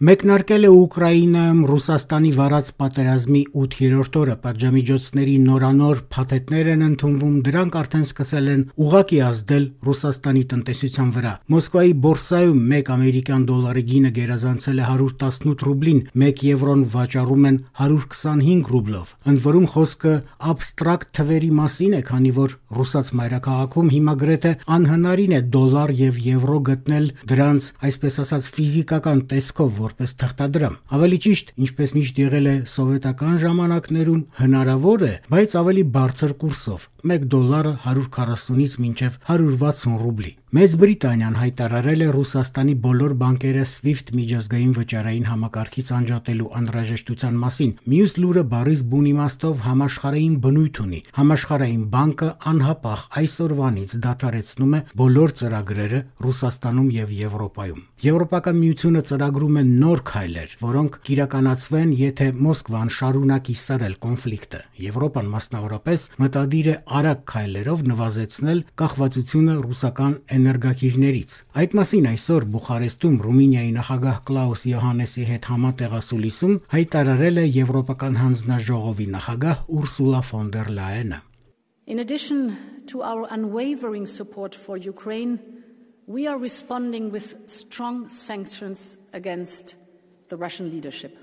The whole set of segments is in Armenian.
Մեկնարկել է Ուկրաինայում Ռուսաստանի վարած պատերազմի 8-րդ օրը, պատժամիջոցների նորանոր փաթեթներ են ընդունվում, դրանք արդեն սկսել են ուղղակի ազդել Ռուսաստանի տնտեսության վրա։ Մոսկվայի բորսայում 1 ամերիկյան դոլարի գինը գերազանցել է 118 ռուբլին, 1 եվրոն վաճառում են 125 ռուբլով։ Ընդ որում խոսքը աբստրակտ թվերի մասին է, քանի որ ռուսաց մայրաքաղաքում հիմա գրեթե անհնարին է դոլար եւ եվրո գտնել դրանց, այսպես ասած, ֆիզիկական տեսքով որպես թղթադրամ։ Ավելի ճիշտ, ինչպես միշտ եղել է սովետական ժամանակներում, հնարավոր է, բայց ավելի բարձր կուրսով՝ 1 դոլարը 140-ից մինչև 160 ռուբլի։ Մեծ Բրիտանիան հայտարարել է Ռուսաստանի բոլոր բանկերը SWIFT միջազգային վճարային համակարգից անջատելու անհրաժեշտության մասին։ Մյուս լուրը բառից բուն իմաստով համաշխարհային բնույթ ունի։ Համաշխարհային բանկը անհապաղ այսօրվանից դադարեցնում է բոլոր ծրագրերը Ռուսաստանում եւ Եվրոպայում։ Եվրոպական միությունը ծրագրում է նոր քայլեր, որոնք կիրականացվեն, եթե Մոսկվան շարունակի սրել կոնֆլիկտը։ Եվրոպան մասնավորապես մտադիր է արագ քայլերով նվազեցնել կախվածությունը ռուսական էներգակիրներից։ Այդ մասին այսօր Բուխարեստում Ռումինիայի նախագահ Կլաուս Յոհաննեսի հետ համատեղ ասուլիսում հայտարարել է Եվրոպական հանձնաժողովի նախագահ Ուրսուլա ֆոն դեր Լայենը։ In addition to our unwavering support for Ukraine, we are responding with strong sanctions against the Russian leadership.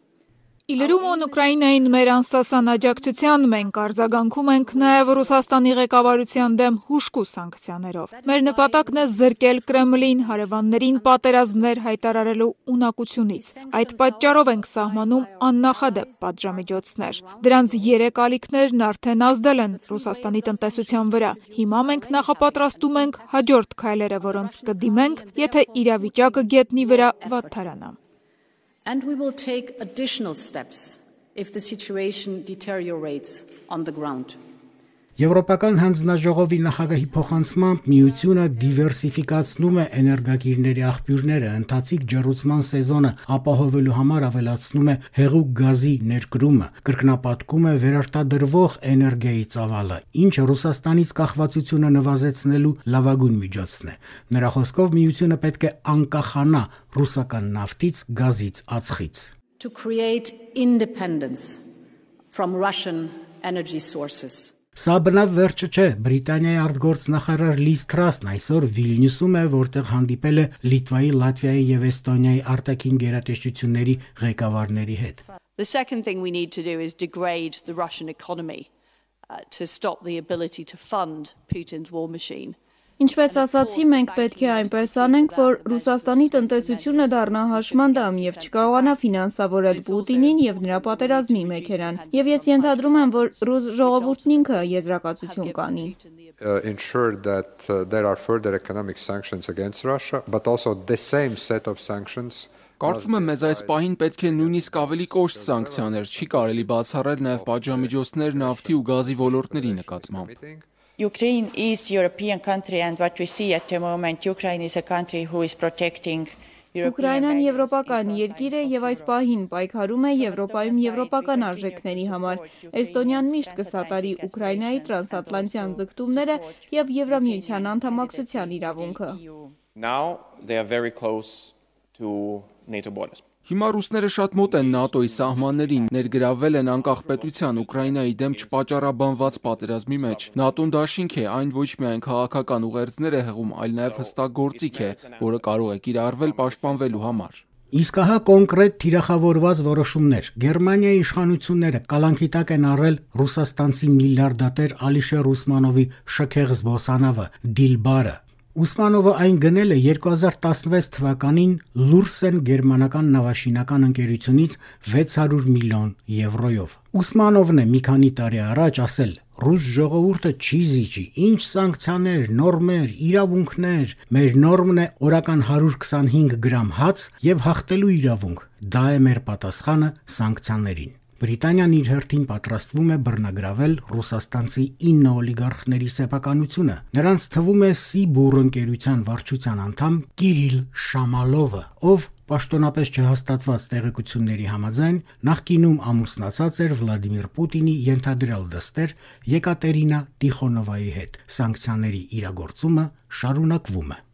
Իլրումոն Ուկրաինային մեր անսասան աջակցության մենք արձագանքում ենք նաև Ռուսաստանի ղեկավարության դեմ հուժկու սանկցիաներով։ Մեր նպատակն է զրկել Կրեմլին հարևաններին պատերազմներ հայտարարելու ունակությունից։ Այդ պատճառով ենք սահմանում աննախադեպ պատժամիջոցներ։ Դրանց 3 ալիքներն արդեն ազդել են Ռուսաստանի տնտեսության վրա։ Հիմա մենք նախապատրաստում ենք հաջորդ քայլերը, որոնց կդիմենք, եթե իրավիճակը գետնի վրա վատթարանա։ And we will take additional steps if the situation deteriorates on the ground. Եվրոպական հանձնաժողովի նախագահի փոխանցմամբ միությունը դիվերսիֆիկացնում է էներգակիրների աղբյուրները, ընթացիկ ջեռուցման սեզոնը ապահովելու համար ավելացնում է հեղուկ գազի ներկրումը, կրկնապատկում է վերարտադրվող էներգիայի ծավալը, ինչը Ռուսաստանից կախվածությունը նվազեցնելու լավագույն միջոցն է։ Նրա խոսքով միությունը պետք է անկախանա ռուսական նավթից, գազից, ածխից։ To create independence from Russian energy sources. Սա բնավ վերջը չէ։ Բրիտանիայի արտգործնախարար Լիզ Թրասն այսօր Վիլնյուսում է, որտեղ հանդիպել է Լիտվայի, Լատվիայի եւ Էստոնիայի արտաքին գերատեսչությունների ղեկավարների հետ։ The second thing we need to do is degrade the Russian economy to stop the ability to fund Putin's war machine. Ինչպես ասացի, մենք պետք է այնպես անենք, որ Ռուսաստանի տնտեսությունը դառնա հաշմանդամ եւ չկարողանա ֆինանսավորել Պուտինին եւ նրա պատերազմի մեքենան։ Եվ ես ենթադրում եմ, որ ռուս ժողովուրդն ինքը եզրակացություն կանի։ Ensure that there are further economic sanctions against Russia, but also the same set of sanctions. Կարծում եմ մեզ այս պահին պետք է նույնիսկ ավելի կոշտ սանկցիաներ, չի կարելի բացառել նաև պատժամիջոցներ նավթի ու գազի ոլորտների նկատմամբ։ Ukraine is a European country and what we see at the moment, Ukraine is a country who is protecting Ուկրաինան եվրոպական երկիր է եւ այս պահին պայքարում է Եվրոպայում եվրոպական արժեքների համար։ Էստոնիան միշտ կսատարի Ուկրաինայի տրանսատլանտյան ձգտումները եւ Եվրամիության անդամակցության իրավունքը։ Now they are very close to NATO borders. Հիմա ռուսները շատ մոտ են ՆԱՏՕ-ի սահմաններին, ներգրավվել են անկախ պետության Ուկրաինայի դեմ չպատճառաբանված պատերազմի մեջ։ ՆԱՏՕ-ն դաշինք է, այն ոչ միայն քաղաքական ուղերձներ է հղում, այլ նաև հստակ գործիք է, որը կարող է կիրառվել պաշտպանվելու համար։ Իսկ ահա կոնկրետ թիրախավորված որոշումներ։ Գերմանիայի իշխանությունները կալանքի տակ են առել ռուսաստանցի միլիարդատեր Ալիշեր Ուսմանովի շքեղ զբոսանավը Դիլբարը։ Ուսմանովը այն գնել է 2016 թվականին Լուրսեն գերմանական նավաշինական ընկերությունից 600 միլիոն եվրոյով։ Ուսմանովն է մի քանի տարի առաջ ասել. Ռուս ժողովուրդը չի զիջի, ինչ սանկցիաներ, նորմեր, իրավունքներ, մեր նորմն է օրական 125 գրամ հաց եւ հաղթելու իրավունք։ Դա է մեր պատասխանը սանկցիաներին։ Բրիտանիան իր հերթին պատրաստվում է բռնագրավել ռուսաստանցի 9 օլիգարխների սեփականությունը։ Նրանց թվում է Սիբուր ընկերության վարչության անդամ Կիրիլ Շամալովը, ով պաշտոնապես չհաստատված տեղեկությունների համաձայն նախկինում ամուսնացած էր Վլադիմիր Պուտինի ենթադրյալ դստեր Եկատերինա Տիխոնովայի հետ։ Սանկցիաների իրագործումը շարունակվում է։